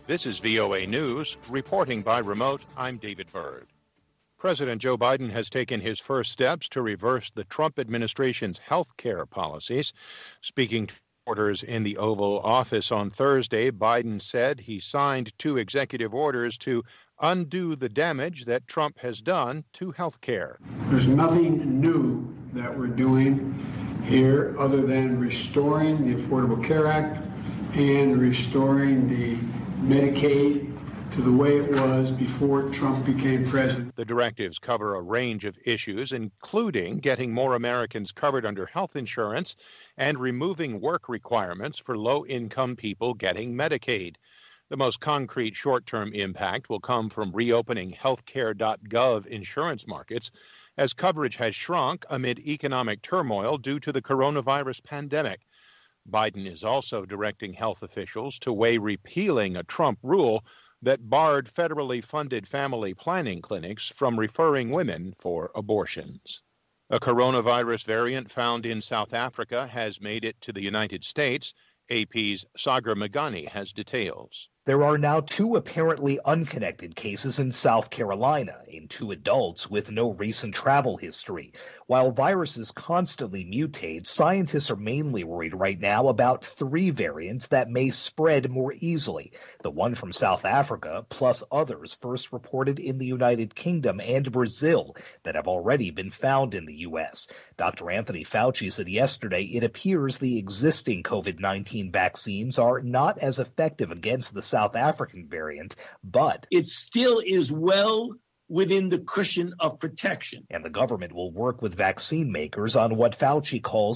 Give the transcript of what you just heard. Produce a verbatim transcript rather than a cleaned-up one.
This is V O A News. Reporting by remote, I'm David Byrd. President Joe Biden has taken his first steps to reverse the Trump administration's health care policies. Speaking to reporters in the Oval Office on Thursday, Biden said he signed two executive orders to undo the damage that Trump has done to health care. There's nothing new that we're doing here other than restoring the Affordable Care Act and restoring the Medicaid to the way it was before Trump became president. The directives cover a range of issues, including getting more Americans covered under health insurance and removing work requirements for low-income people getting Medicaid. The most concrete short-term impact will come from reopening healthcare dot gov insurance markets, as coverage has shrunk amid economic turmoil due to the coronavirus pandemic. Biden is also directing health officials to weigh repealing a Trump rule that barred federally funded family planning clinics from referring women for abortions. A coronavirus variant found in South Africa has made it to the United States. A P's Sagar Meghani has details. There are now two apparently unconnected cases in South Carolina in two adults with no recent travel history. While viruses constantly mutate, scientists are mainly worried right now about three variants that may spread more easily. The one from South Africa, plus others first reported in the United Kingdom and Brazil that have already been found in the U S. Doctor Anthony Fauci said yesterday it appears the existing COVID nineteen vaccines are not as effective against the South African variant, but it still is well within the cushion of protection. And the government will work with vaccine makers on what Fauci calls